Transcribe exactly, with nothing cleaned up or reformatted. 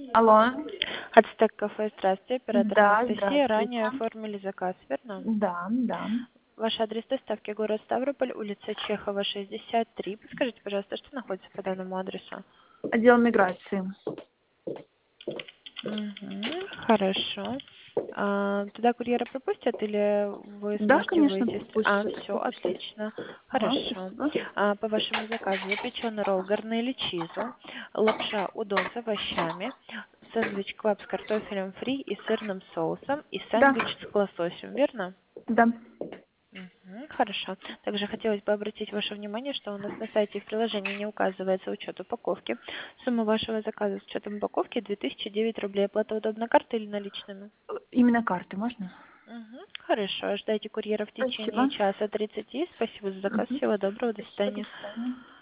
Алло. Ацтек кафе, здравствуйте, оператор Да, Анастасия. здравствуйте. Ранее оформили заказ, верно? Да, да. Ваш адрес доставки город Ставрополь, улица Чехова, шестьдесят три. Подскажите, пожалуйста, что находится по данному адресу? Отдел миграции. Угу, хорошо. А, туда курьера пропустят или вы Да, сможете конечно, выйти? с- А, попустят, все, попустят. отлично. Ага, Хорошо. спасибо. А, по вашему заказу запеченный ролл гарнели чизу, лапша удон с овощами, сэндвич квап с картофелем фри и сырным соусом и Да, сэндвич с лососем, верно? да. Мгм, хорошо. Также хотелось бы обратить ваше внимание, что у нас на сайте и в приложении не указывается учет упаковки. Сумма вашего заказа с учетом упаковки две тысячи девять рублей. Оплата удобна картой или наличными? Именно карты можно? Мгм, хорошо. Ждайте курьера в течение Спасибо. часа тридцати. Спасибо за заказ. Мгм. Всего доброго. До Спасибо, до свидания. свидания.